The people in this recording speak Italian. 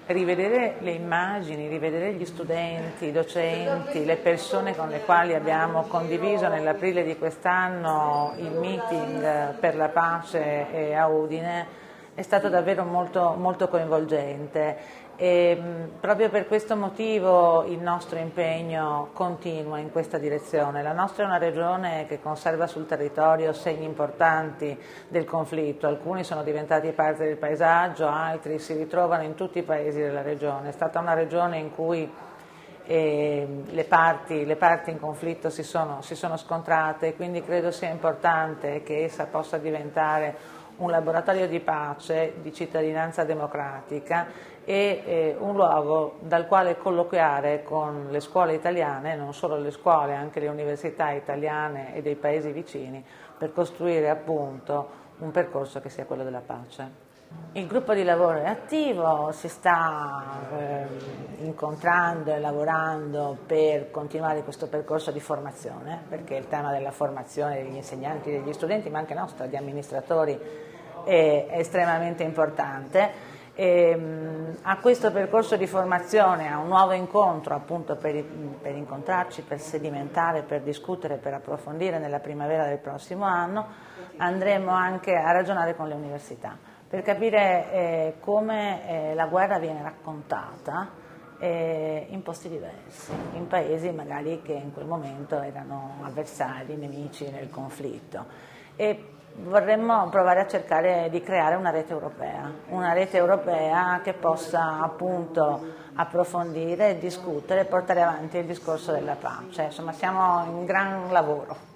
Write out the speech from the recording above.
rivedere le immagini, rivedere gli studenti, i docenti, le persone con le quali abbiamo condiviso nell'aprile di quest'anno il meeting per la pace a Udine è stato davvero molto, molto coinvolgente. E proprio per questo motivo il nostro impegno continua in questa direzione. La nostra è una regione che conserva sul territorio segni importanti del conflitto, alcuni sono diventati parte del paesaggio, altri si ritrovano in tutti i paesi della regione. È stata una regione in cui le parti in conflitto si sono scontrate, quindi credo sia importante che essa possa diventare un laboratorio di pace, di cittadinanza democratica e un luogo dal quale colloquiare con le scuole italiane, non solo le scuole, anche le università italiane e dei paesi vicini, per costruire appunto un percorso che sia quello della pace. Il gruppo di lavoro è attivo, si sta incontrando e lavorando per continuare questo percorso di formazione, perché il tema della formazione degli insegnanti, degli studenti, ma anche nostra, di amministratori, è estremamente importante. A questo percorso di formazione, a un nuovo incontro appunto per incontrarci, per sedimentare, per discutere, per approfondire nella primavera del prossimo anno, andremo anche a ragionare con le università per capire come la guerra viene raccontata in posti diversi, in paesi magari che in quel momento erano avversari, nemici nel conflitto. E vorremmo provare a cercare di creare una rete europea che possa appunto approfondire, discutere e portare avanti il discorso della pace. Insomma, siamo in gran lavoro.